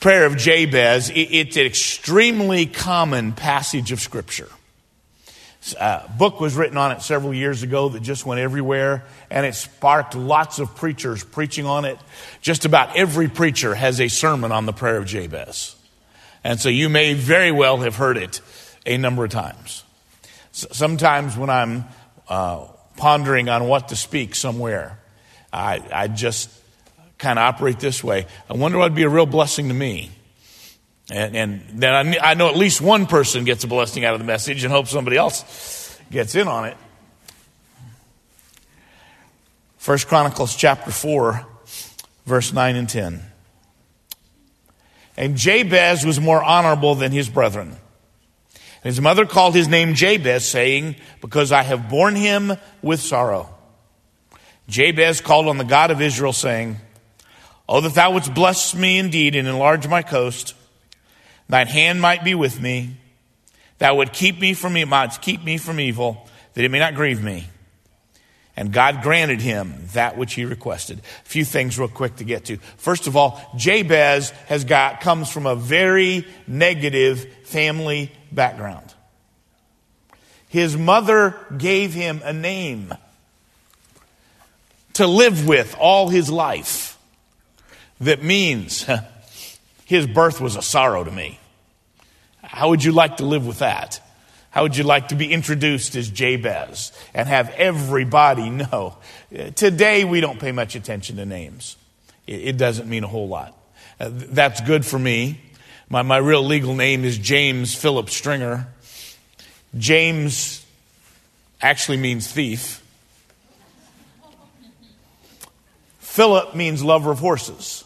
prayer of Jabez, it's an extremely common passage of Scripture. A book was written on it several years ago that just went everywhere, and it sparked lots of preachers preaching on it. Just about every preacher has a sermon on the prayer of Jabez. And so you may very well have heard it a number of times. Sometimes when I'm pondering on what to speak somewhere, I just kind of operate this way. I wonder what would be a real blessing to me. And then I know at least one person gets a blessing out of the message and hope somebody else gets in on it. 1 Chronicles chapter 4, verse 9 and 10. And Jabez was more honorable than his brethren. His mother called his name Jabez, saying, because I have borne him with sorrow. Jabez called on the God of Israel, saying, oh, that thou wouldst bless me indeed and enlarge my coast. Thine hand might be with me. Thou would keep me from evil, that it may not grieve me. And God granted him that which he requested. A few things real quick to get to. First of all, Jabez comes from a very negative family background. His mother gave him a name to live with all his life that means his birth was a sorrow to me. How would you like to live with that? How would you like to be introduced as Jabez and have everybody know? Today, we don't pay much attention to names. It doesn't mean a whole lot. That's good for me. My real legal name is James Philip Stringer. James actually means thief. Philip means lover of horses.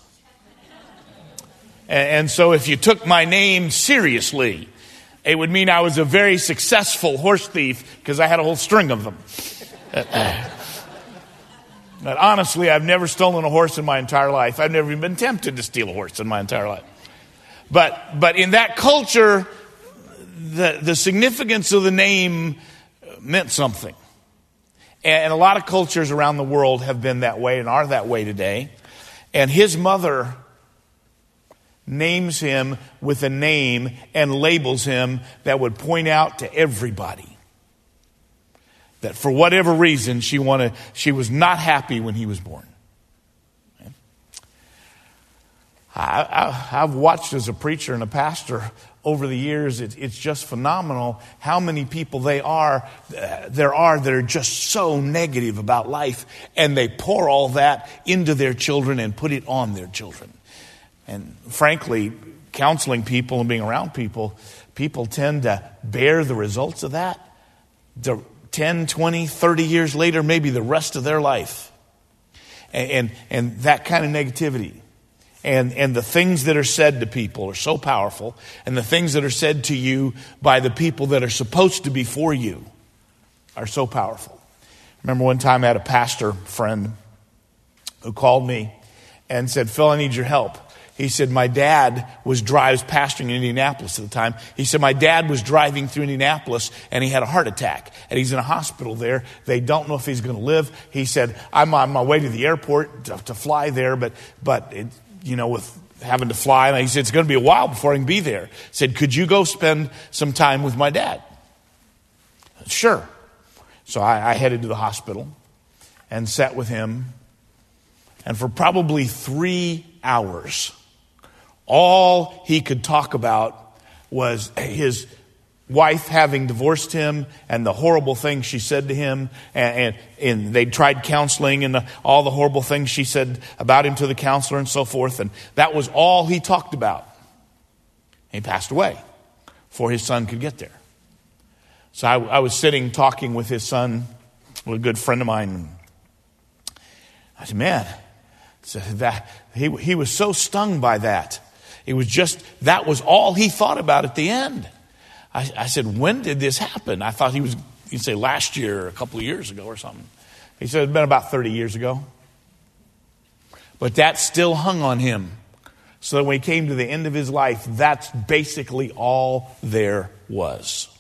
And so if you took my name seriously, it would mean I was a very successful horse thief because I had a whole string of them. But honestly, I've never stolen a horse in my entire life. I've never even been tempted to steal a horse in my entire life. But in that culture, the significance of the name meant something. And a lot of cultures around the world have been that way and are that way today. And his mother names him with a name and labels him that would point out to everybody that for whatever reason she was not happy when he was born. I've watched as a preacher and a pastor over the years. It's just phenomenal how many people there are that are just so negative about life, and they pour all that into their children and put it on their children. And frankly, counseling people and being around people tend to bear the results of that 10, 20, 30 years later, maybe the rest of their life. And that kind of negativity. And the things that are said to people are so powerful. And the things that are said to you by the people that are supposed to be for you are so powerful. Remember one time I had a pastor friend who called me and said, Phil, I need your help. He said, my dad was pastoring in Indianapolis at the time. He said, my dad was driving through Indianapolis and he had a heart attack. And he's in a hospital there. They don't know if he's going to live. He said, I'm on my way to the airport to fly there, but with having to fly. And he said, it's going to be a while before I can be there. He said, could you go spend some time with my dad? Sure. So I headed to the hospital and sat with him. And for probably 3 hours, all he could talk about was his wife having divorced him and the horrible things she said to him. And they tried counseling and all the horrible things she said about him to the counselor and so forth. And that was all he talked about. He passed away before his son could get there. So I was sitting talking with his son, with a good friend of mine. I said, man, that he was so stung by that. It was just, that was all he thought about at the end. I said, when did this happen? I thought he'd say last year or a couple of years ago or something. He said it's been about 30 years ago. But that still hung on him. So that when he came to the end of his life, that's basically all there was.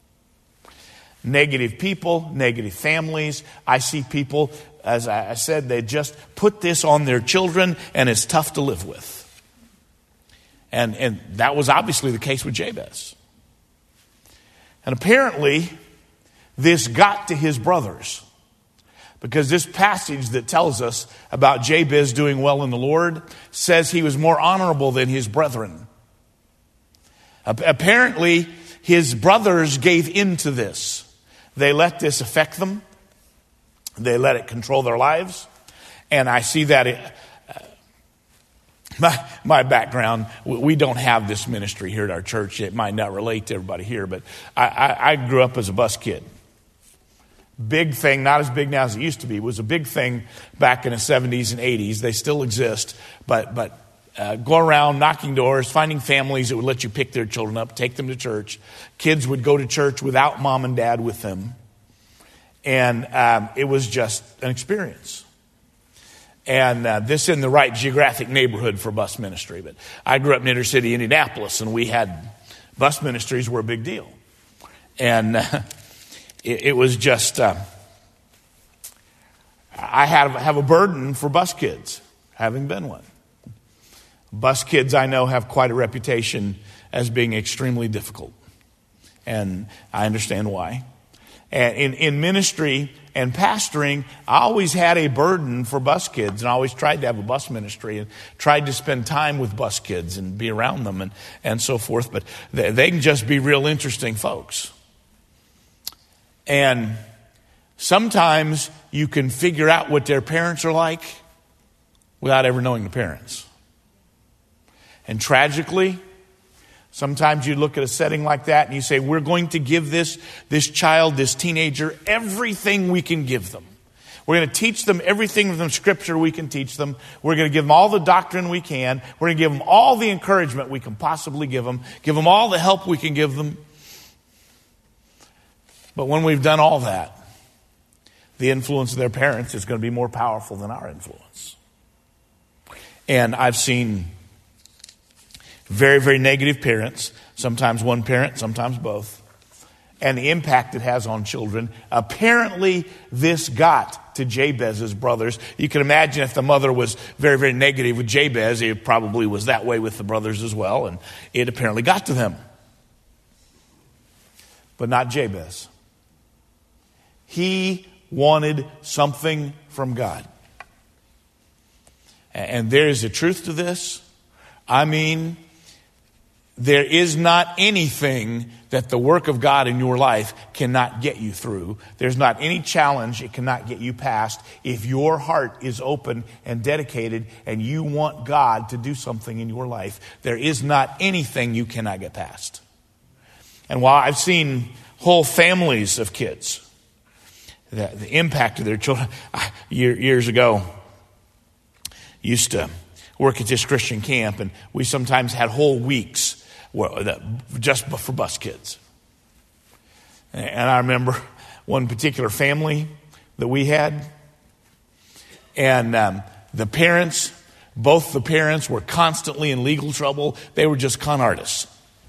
Negative people, negative families. I see people, as I said, they just put this on their children and it's tough to live with. And that was obviously the case with Jabez. And apparently, this got to his brothers. Because this passage that tells us about Jabez doing well in the Lord says he was more honorable than his brethren. Apparently, his brothers gave in to this. They let this affect them. They let it control their lives. And I see that my background, we don't have this ministry here at our church. It might not relate to everybody here, but I grew up as a bus kid. Big thing, not as big now as it used to be. It was a big thing back in the 70s and 80s. They still exist, but go around knocking doors, finding families that would let you pick their children up, take them to church. Kids would go to church without mom and dad with them. And it was just an experience. And this in the right geographic neighborhood for bus ministry. But I grew up in inner city Indianapolis, and we had bus ministries were a big deal. And it was just, I have a burden for bus kids, having been one. Bus kids, I know, have quite a reputation as being extremely difficult. And I understand why. And in ministry and pastoring, I always had a burden for bus kids, and I always tried to have a bus ministry and tried to spend time with bus kids and be around them and so forth. But they can just be real interesting folks. And sometimes you can figure out what their parents are like without ever knowing the parents. And tragically, sometimes you look at a setting like that and you say, we're going to give this child, this teenager, everything we can give them. We're going to teach them everything from Scripture we can teach them. We're going to give them all the doctrine we can. We're going to give them all the encouragement we can possibly give them all the help we can give them. But when we've done all that, the influence of their parents is going to be more powerful than our influence. And I've seen very, very negative parents, sometimes one parent, sometimes both, and the impact it has on children. Apparently, this got to Jabez's brothers. You can imagine if the mother was very, very negative with Jabez, it probably was that way with the brothers as well, and it apparently got to them. But not Jabez. He wanted something from God. And there is a truth to this. I mean, there is not anything that the work of God in your life cannot get you through. There's not any challenge it cannot get you past if your heart is open and dedicated and you want God to do something in your life. There is not anything you cannot get past. And while I've seen whole families of kids, the impact of their children, years ago, used to work at this Christian camp, and we sometimes had whole weeks just for bus kids. And I remember one particular family that we had, and the parents, both the parents were constantly in legal trouble. They were just con artists.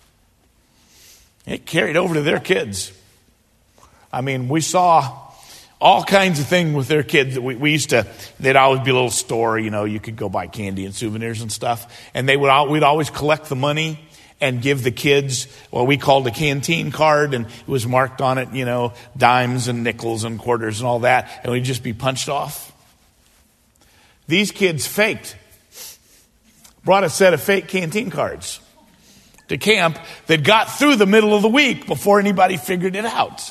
It carried over to their kids. I mean, we saw all kinds of things with their kids. We used to, there'd always be a little store, you could go buy candy and souvenirs and stuff. And we'd always collect the money and give the kids what we called a canteen card. And it was marked on it, dimes and nickels and quarters and all that. And we'd just be punched off. These kids brought a set of fake canteen cards to camp that got through the middle of the week before anybody figured it out.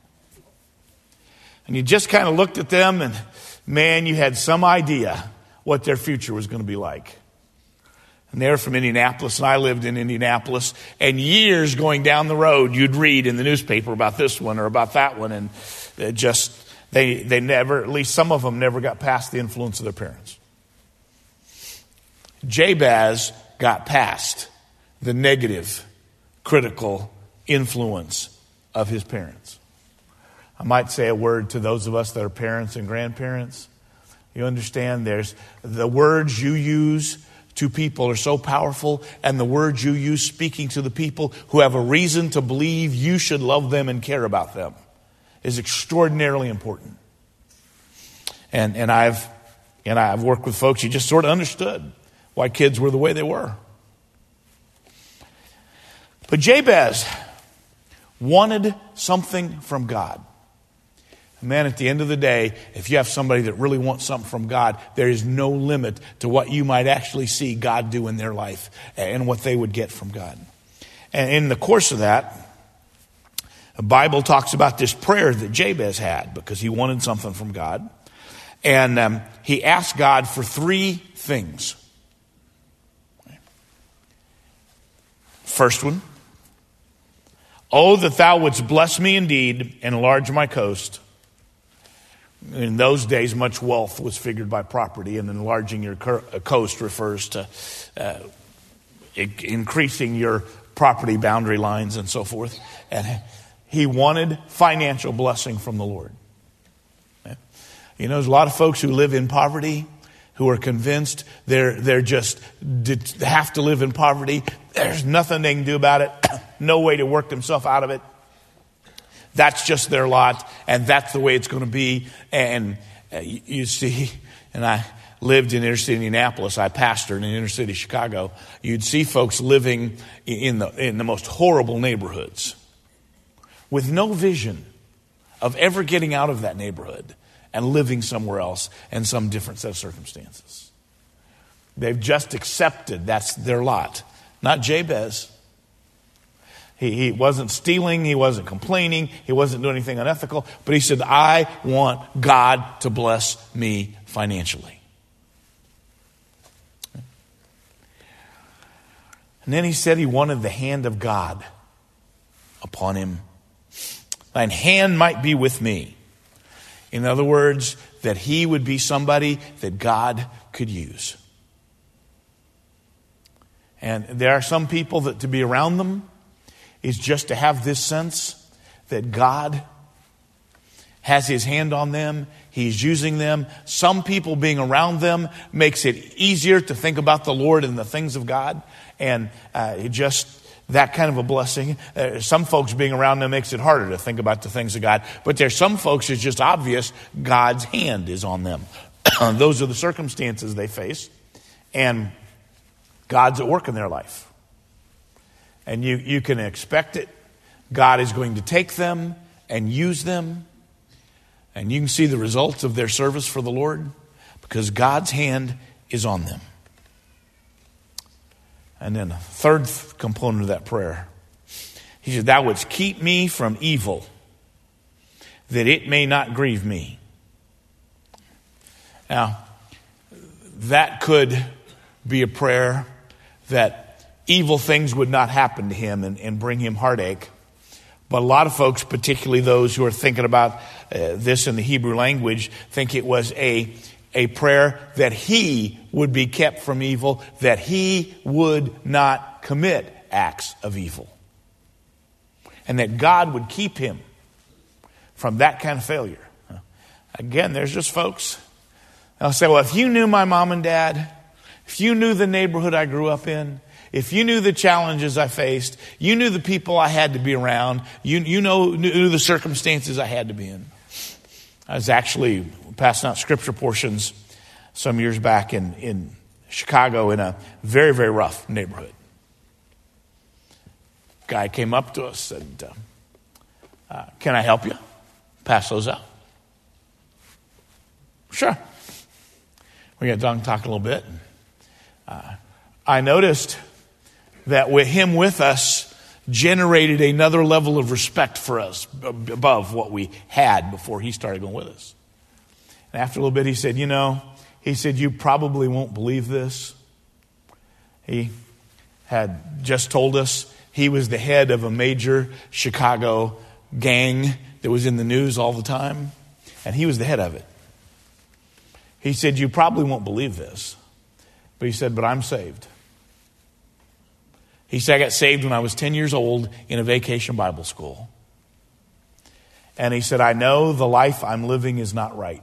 And you just kind of looked at them and, man, you had some idea what their future was going to be like. And they were from Indianapolis, and I lived in Indianapolis. And years going down the road, you'd read in the newspaper about this one or about that one. And they never, at least some of them never got past the influence of their parents. Jabez got past the negative, critical influence of his parents. I might say a word to those of us that are parents and grandparents. You understand there's the words you use to people are so powerful, and the words you use speaking to the people who have a reason to believe you should love them and care about them is extraordinarily important. And I've worked with folks who just sort of understood why kids were the way they were. But Jabez wanted something from God. Man, at the end of the day, if you have somebody that really wants something from God, there is no limit to what you might actually see God do in their life and what they would get from God. And in the course of that, the Bible talks about this prayer that Jabez had because he wanted something from God. And he asked God for 3 things. First one, oh, that thou wouldst bless me indeed and enlarge my coast. In those days, much wealth was figured by property, and enlarging your coast refers to increasing your property boundary lines and so forth. And he wanted financial blessing from the Lord. You know, there's a lot of folks who live in poverty who are convinced they're just have to live in poverty. There's nothing they can do about it. No way to work themselves out of it. That's just their lot, and that's the way it's going to be. And you see, and I lived in inner city Indianapolis. I pastored in inner city Chicago. You'd see folks living in the most horrible neighborhoods with no vision of ever getting out of that neighborhood and living somewhere else in some different set of circumstances. They've just accepted that's their lot. Not Jabez. He wasn't stealing, he wasn't complaining, he wasn't doing anything unethical, but he said, I want God to bless me financially. And then he said he wanted the hand of God upon him. Thine hand might be with me. In other words, that he would be somebody that God could use. And there are some people that to be around them is just to have this sense that God has his hand on them. He's using them. Some people being around them makes it easier to think about the Lord and the things of God. And just that kind of a blessing. Some folks being around them makes it harder to think about the things of God. But there's some folks it's just obvious God's hand is on them. Those are the circumstances they face. And God's at work in their life. And you can expect it. God is going to take them and use them. And you can see the results of their service for the Lord because God's hand is on them. And then a third component of that prayer. He said, thou wouldst keep me from evil, that it may not grieve me. Now, that could be a prayer that evil things would not happen to him and bring him heartache. But a lot of folks, particularly those who are thinking about this in the Hebrew language, think it was a prayer that he would be kept from evil, that he would not commit acts of evil. And that God would keep him from that kind of failure. Again, there's just folks. I'll say, well, if you knew my mom and dad, if you knew the neighborhood I grew up in, if you knew the challenges I faced, you knew the people I had to be around, you knew the circumstances I had to be in. I was actually passing out scripture portions some years back in Chicago in a very, very rough neighborhood. Guy came up to us and can I help you? Pass those out. Sure. We got done talking a little bit. I noticed that with him with us generated another level of respect for us above what we had before he started going with us. And after a little bit, he said, you probably won't believe this. He had just told us he was the head of a major Chicago gang that was in the news all the time. And he was the head of it. He said, you probably won't believe this. But he said, but I'm saved. He said, I got saved when I was 10 years old in a vacation Bible school. And he said, I know the life I'm living is not right.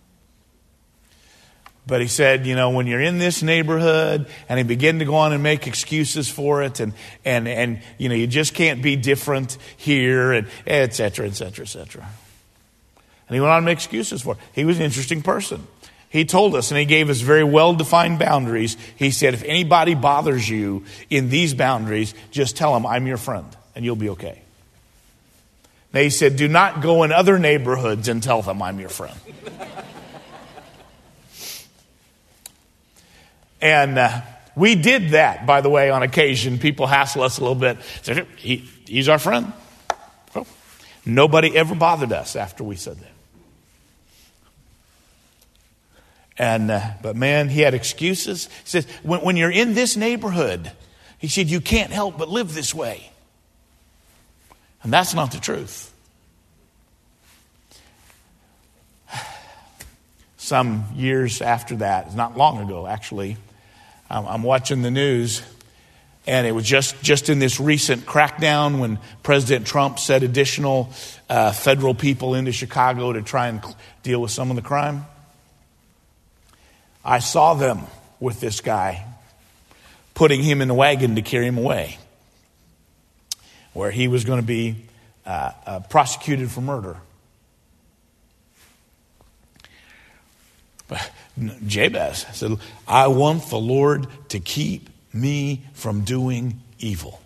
But he said, when you're in this neighborhood, and he began to go on and make excuses for it, and you just can't be different here, and et cetera, et cetera, et cetera. And he went on to make excuses for it. He was an interesting person. He told us, and he gave us very well-defined boundaries. He said, if anybody bothers you in these boundaries, just tell them I'm your friend, and you'll be okay. Now, he said, do not go in other neighborhoods and tell them I'm your friend. And we did that, by the way, on occasion. People hassle us a little bit. Say, he's our friend. Well, nobody ever bothered us after we said that. But man, he had excuses. He says, when you're in this neighborhood, he said, you can't help but live this way. And that's not the truth. Some years after that, not long ago actually, I'm watching the news, and it was just in this recent crackdown when President Trump sent additional federal people into Chicago to try and deal with some of the crime. I saw them with this guy, putting him in a wagon to carry him away, where he was going to be prosecuted for murder. But Jabez said, I want the Lord to keep me from doing evil,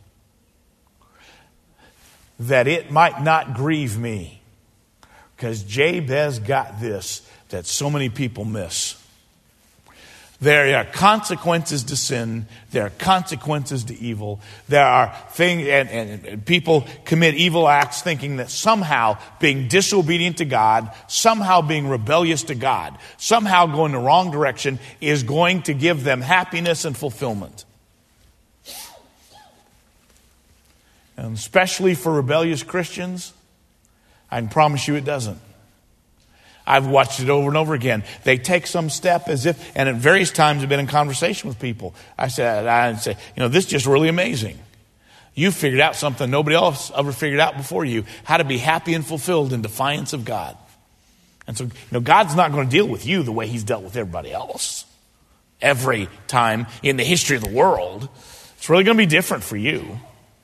that it might not grieve me. Because Jabez got this that so many people miss. There are consequences to sin. There are consequences to evil. There are things, and people commit evil acts thinking that somehow being disobedient to God, somehow being rebellious to God, somehow going the wrong direction is going to give them happiness and fulfillment. And especially for rebellious Christians, I can promise you it doesn't. I've watched it over and over again. They take some step as if, and at various times I've been in conversation with people. I'd say, this is just really amazing. You figured out something nobody else ever figured out before you, how to be happy and fulfilled in defiance of God. And so, God's not going to deal with you the way he's dealt with everybody else. Every time in the history of the world, it's really going to be different for you.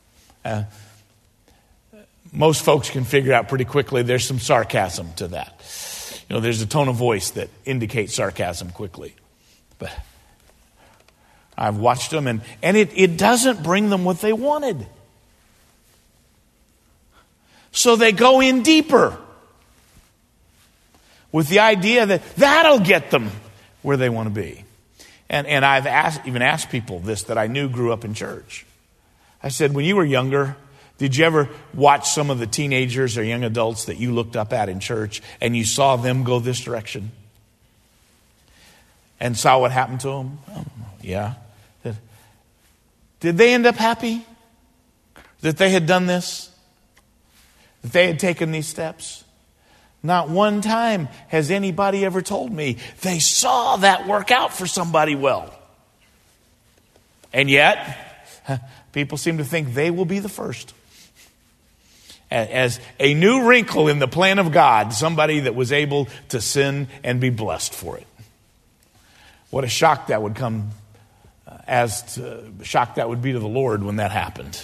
Most folks can figure out pretty quickly there's some sarcasm to that. There's a tone of voice that indicates sarcasm quickly. But I've watched them, and it doesn't bring them what they wanted. So they go in deeper with the idea that that'll get them where they want to be. And I've even asked people this that I knew grew up in church. I said, when you were younger, did you ever watch some of the teenagers or young adults that you looked up at in church and you saw them go this direction? And saw what happened to them? Oh, yeah. Did they end up happy that they had done this? That they had taken these steps? Not one time has anybody ever told me they saw that work out for somebody well. And yet, people seem to think they will be the first. As a new wrinkle in the plan of God, somebody that was able to sin and be blessed for it. What a shock that would come, shock that would be to the Lord when that happened.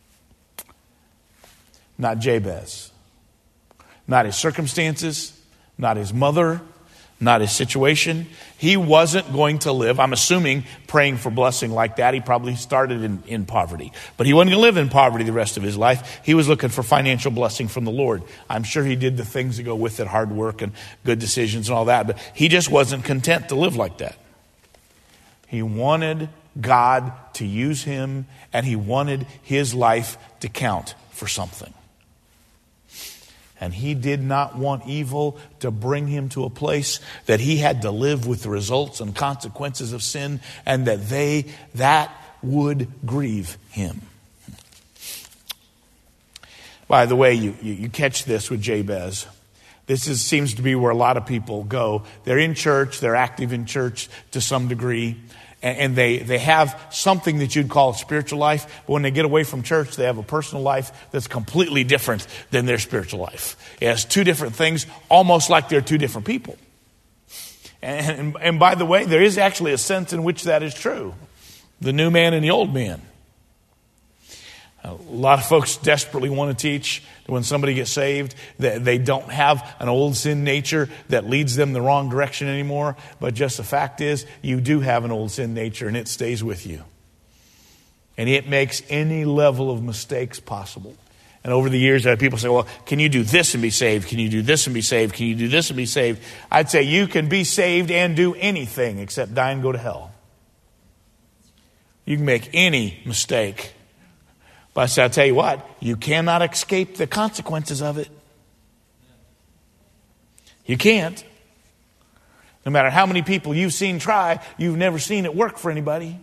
Not Jabez. Not his circumstances, not his mother, not his situation. He wasn't going to live, I'm assuming, praying for blessing like that. He probably started in poverty. But he wasn't going to live in poverty the rest of his life. He was looking for financial blessing from the Lord. I'm sure he did the things that go with it, hard work and good decisions and all that. But he just wasn't content to live like that. He wanted God to use him, and he wanted his life to count for something. And he did not want evil to bring him to a place that he had to live with the results and consequences of sin, and that would grieve him. By the way, you catch this with Jabez. This seems to be where a lot of people go. They're in church, they're active in church to some degree, and they have something that you'd call a spiritual life, but when they get away from church, they have a personal life that's completely different than their spiritual life. It has two different things, almost like they're two different people. And by the way, there is actually a sense in which that is true. The new man and the old man. A lot of folks desperately want to teach that when somebody gets saved, that they don't have an old sin nature that leads them the wrong direction anymore. But just the fact is, you do have an old sin nature, and it stays with you. And it makes any level of mistakes possible. And over the years, I had people say, well, can you do this and be saved? Can you do this and be saved? Can you do this and be saved? I'd say you can be saved and do anything except die and go to hell. You can make any mistake. But I'll tell you what, you cannot escape the consequences of it. You can't. No matter how many people you've seen try, you've never seen it work for anybody.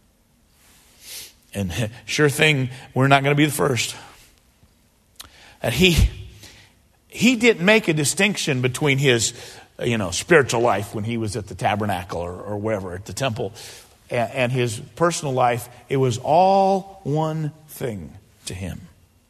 And sure thing, we're not going to be the first. And he didn't make a distinction between his, spiritual life when he was at the tabernacle or wherever, at the temple, and his personal life. It was all one thing to him.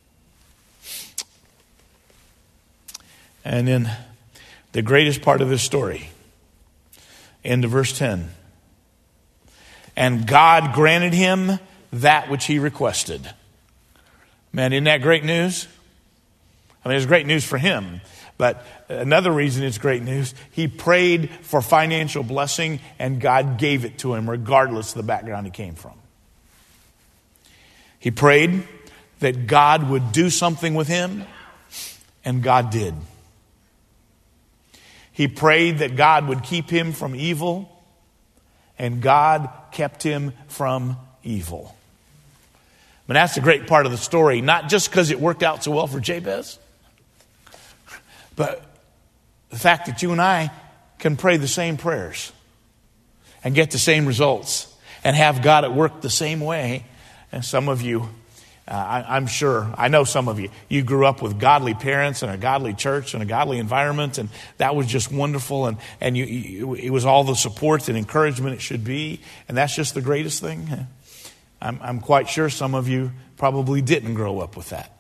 And then the greatest part of this story, into verse 10. And God granted him that which he requested. Man, isn't that great news? I mean, it's great news for him. But another reason it's great news, he prayed for financial blessing and God gave it to him regardless of the background he came from. He prayed that God would do something with him, and God did. He prayed that God would keep him from evil, and God kept him from evil. But that's the great part of the story, not just because it worked out so well for Jabez, but the fact that you and I can pray the same prayers and get the same results and have God at work the same way. And some of you, I'm sure, I know some of you, you grew up with godly parents and a godly church and a godly environment, and that was just wonderful, and it was all the support and encouragement it should be, and that's just the greatest thing. I'm quite sure some of you probably didn't grow up with that.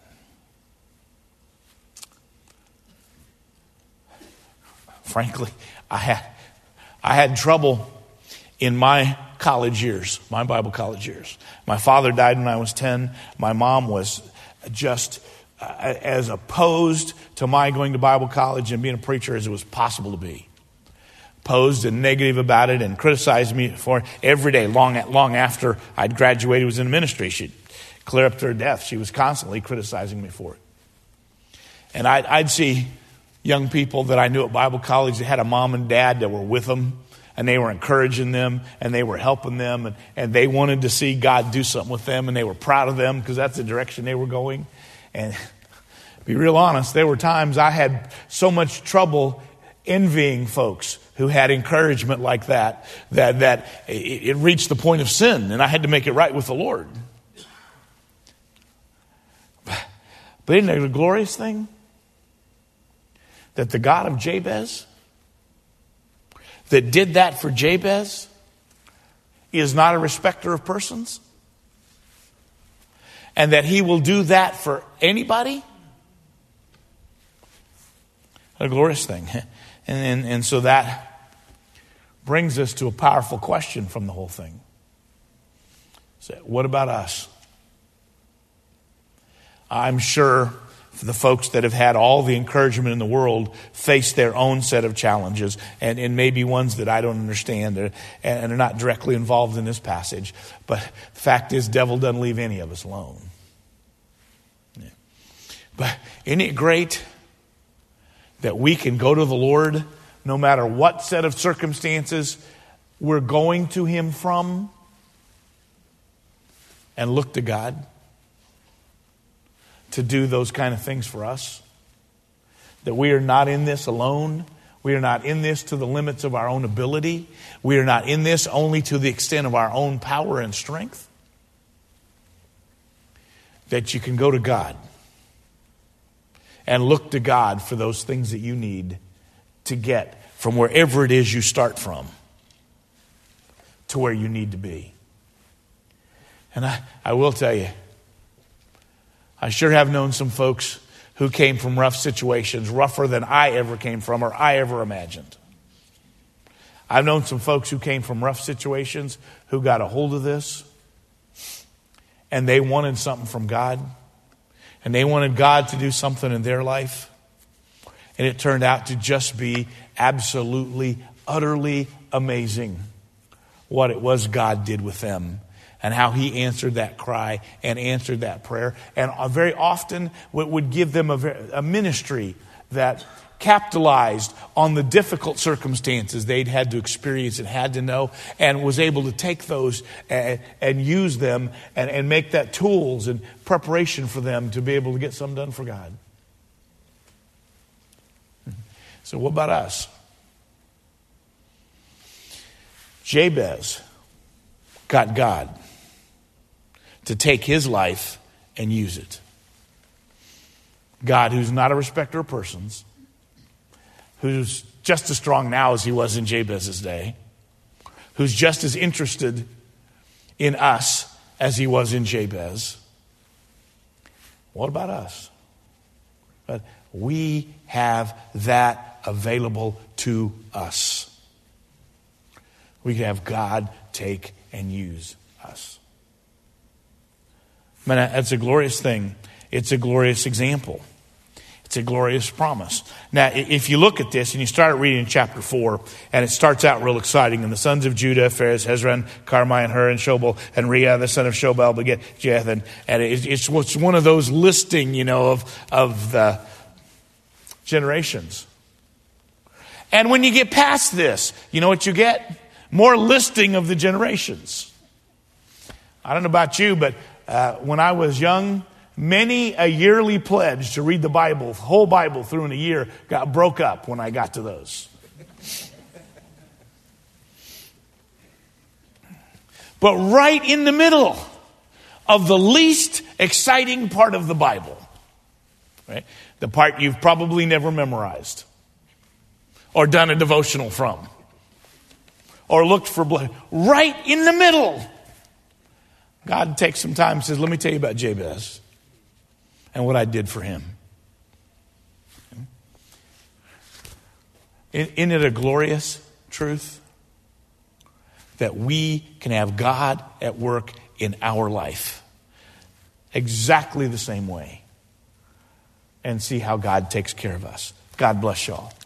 Frankly, I had trouble in my college years, my Bible college years. My father died when I was 10. My mom was just as opposed to my going to Bible college and being a preacher as it was possible to be. Opposed and negative about it and criticized me for it every day, long after I'd graduated, was in ministry. She'd clear up to her death. She was constantly criticizing me for it. And I'd see young people that I knew at Bible college that had a mom and dad that were with them, and they were encouraging them, and they were helping them, and they wanted to see God do something with them, and they were proud of them because that's the direction they were going. And to be real honest, there were times I had so much trouble envying folks who had encouragement like that it reached the point of sin, and I had to make it right with the Lord. But isn't it a glorious thing that the God of Jabez, that did that for Jabez, is not a respecter of persons? And that he will do that for anybody? A glorious thing. And so that brings us to a powerful question from the whole thing. So what about us? I'm sure the folks that have had all the encouragement in the world face their own set of challenges, and maybe ones that I don't understand and are not directly involved in this passage. But the fact is, devil doesn't leave any of us alone. Yeah. But isn't it great that we can go to the Lord no matter what set of circumstances we're going to him from, and look to God to do those kind of things for us? That we are not in this alone. We are not in this to the limits of our own ability. We are not in this only to the extent of our own power and strength. That you can go to God and look to God for those things that you need to get from wherever it is you start from to where you need to be. And I will tell you, I sure have known some folks who came from rough situations, rougher than I ever came from or I ever imagined. I've known some folks who came from rough situations who got a hold of this and they wanted something from God, and they wanted God to do something in their life, and it turned out to just be absolutely, utterly amazing what it was God did with them and how he answered that cry and answered that prayer. And very often would give them a ministry that capitalized on the difficult circumstances they'd had to experience and had to know, and was able to take those and use them and make that tools and preparation for them to be able to get something done for God. So what about us? Jabez got God to take his life and use it. God, who's not a respecter of persons, who's just as strong now as he was in Jabez's day, who's just as interested in us as he was in Jabez. What about us? But we have that available to us. We can have God take and use us. Man, that's a glorious thing. It's a glorious example. It's a glorious promise. Now, if you look at this and you start reading in chapter 4, and it starts out real exciting. And the sons of Judah, Pharez, Hezron, Carmi, and Hur, and Shobal, and Reah, the son of Shobal, begat Jethan. And it's one of those listing, of the generations. And when you get past this, you know what you get? More listing of the generations. I don't know about you, but when I was young, many a yearly pledge to read the Bible, the whole Bible through in a year, broke up when I got to those. But right in the middle of the least exciting part of the Bible, right? The part you've probably never memorized or done a devotional from or looked for blood, right in the middle, God takes some time and says, let me tell you about Jabez and what I did for him. Isn't it a glorious truth that we can have God at work in our life exactly the same way and see how God takes care of us? God bless y'all.